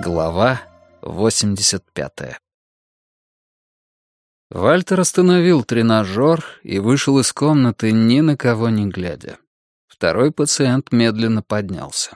Глава 85. Вальтер остановил тренажер и вышел из комнаты, ни на кого не глядя. Второй пациент медленно поднялся.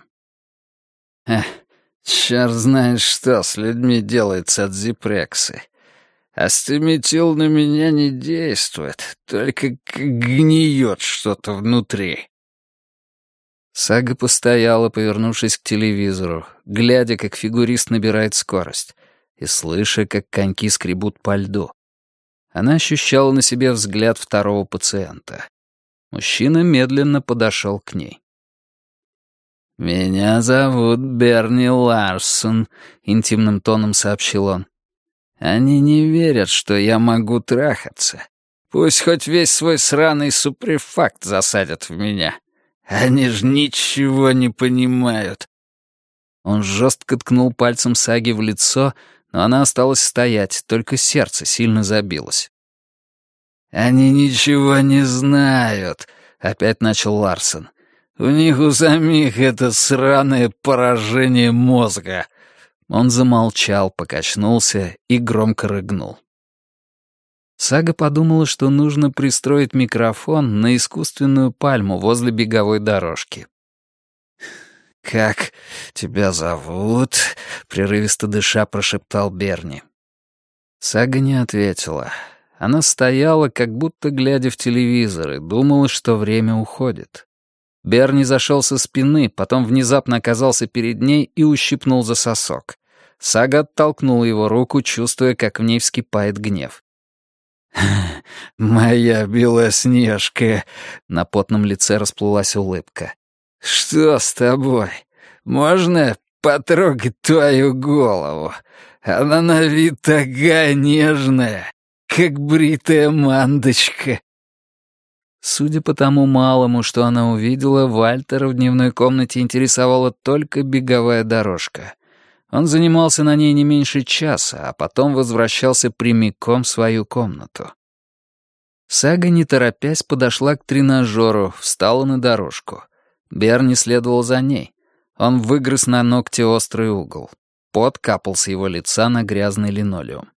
Черт знает, что с людьми делается от зипрексы. Астемитил на меня не действует, только гниет что-то внутри. Сага постояла, повернувшись к телевизору, глядя, как фигурист набирает скорость, и слыша, как коньки скребут по льду. Она ощущала на себе взгляд второго пациента. Мужчина медленно подошел к ней. «Меня зовут Берни Ларсон», — интимным тоном сообщил он. «Они не верят, что я могу трахаться. Пусть хоть весь свой сраный супрефакт засадят в меня. Они ж ничего не понимают». Он жестко ткнул пальцем Саги в лицо, но она осталась стоять, только сердце сильно забилось. «Они ничего не знают», — опять начал Ларсон. «У них у самих это сраное поражение мозга». Он замолчал, покачнулся и громко рыгнул. Сага подумала, что нужно пристроить микрофон на искусственную пальму возле беговой дорожки. «Как тебя зовут?» — прерывисто дыша прошептал Берни. Сага не ответила. Она стояла, как будто глядя в телевизор, и думала, что время уходит. Берни зашел со спины, потом внезапно оказался перед ней и ущипнул за сосок. Сага оттолкнула его руку, чувствуя, как в ней вскипает гнев. «Моя белоснежка!» — на потном лице расплылась улыбка. «Что с тобой? Можно потрогать твою голову? Она на вид такая нежная, как бритая мандочка». Судя по тому малому, что она увидела, Вальтера в дневной комнате интересовала только беговая дорожка. Он занимался на ней не меньше часа, а потом возвращался прямиком в свою комнату. Сага, не торопясь, подошла к тренажеру, встала на дорожку. Берни следовал за ней. Он выгрыз на ногте острый угол. Пот капал с его лица на грязный линолеум.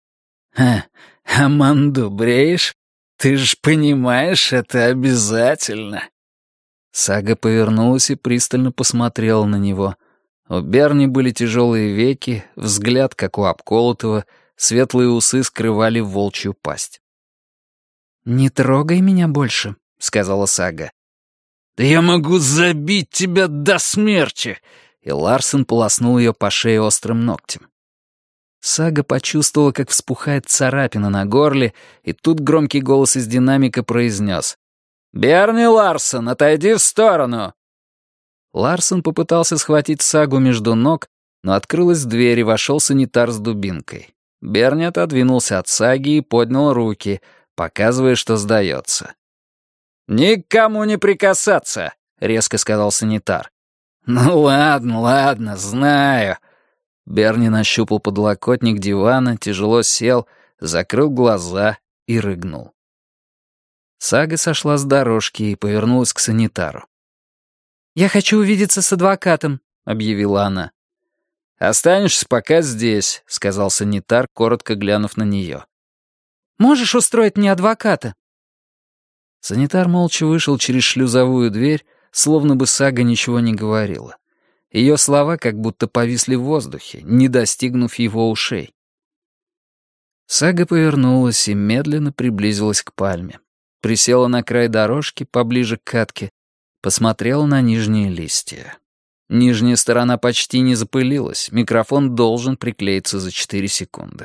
«Аманду бреешь? Ты ж понимаешь, это обязательно!» Сага повернулась и пристально посмотрела на него. У Берни были тяжелые веки, взгляд, как у обколотого, светлые усы скрывали волчью пасть. «Не трогай меня больше», — сказала Сага. «Да я могу забить тебя до смерти!» И Ларсон полоснул ее по шее острым ногтем. Сага почувствовала, как вспухает царапина на горле, и тут громкий голос из динамика произнес: «Берни Ларсон, отойди в сторону!» Ларсон попытался схватить Сагу между ног, но открылась дверь, и вошел санитар с дубинкой. Берни отодвинулся от Саги и поднял руки, показывая, что сдается. «Никому не прикасаться!» — резко сказал санитар. «Ну ладно, знаю». Берни нащупал подлокотник дивана, тяжело сел, закрыл глаза и рыгнул. Сага сошла с дорожки и повернулась к санитару. «Я хочу увидеться с адвокатом», — объявила она. «Останешься пока здесь», — сказал санитар, коротко глянув на нее. «Можешь устроить мне адвоката?» Санитар молча вышел через шлюзовую дверь, словно бы Сага ничего не говорила. Ее слова как будто повисли в воздухе, не достигнув его ушей. Сага повернулась и медленно приблизилась к пальме. Присела на край дорожки, поближе к катке, посмотрела на нижние листья. Нижняя сторона почти не запылилась, микрофон должен приклеиться за 4 секунды.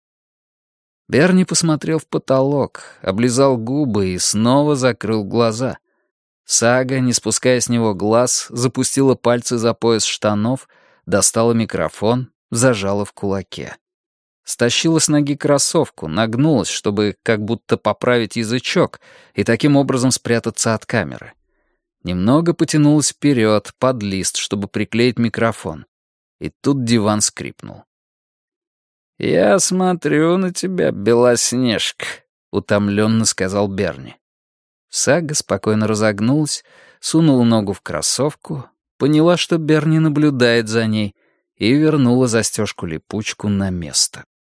Берни посмотрел в потолок, облизал губы и снова закрыл глаза. Сага, не спуская с него глаз, запустила пальцы за пояс штанов, достала микрофон, зажала в кулаке. Стащила с ноги кроссовку, нагнулась, чтобы как будто поправить язычок и таким образом спрятаться от камеры. Немного потянулась вперед, под лист, чтобы приклеить микрофон. И тут диван скрипнул. «Я смотрю на тебя, Белоснежка», — утомленно сказал Берни. Сага спокойно разогнулась, сунула ногу в кроссовку, поняла, что Берни наблюдает за ней, и вернула застежку-липучку на место.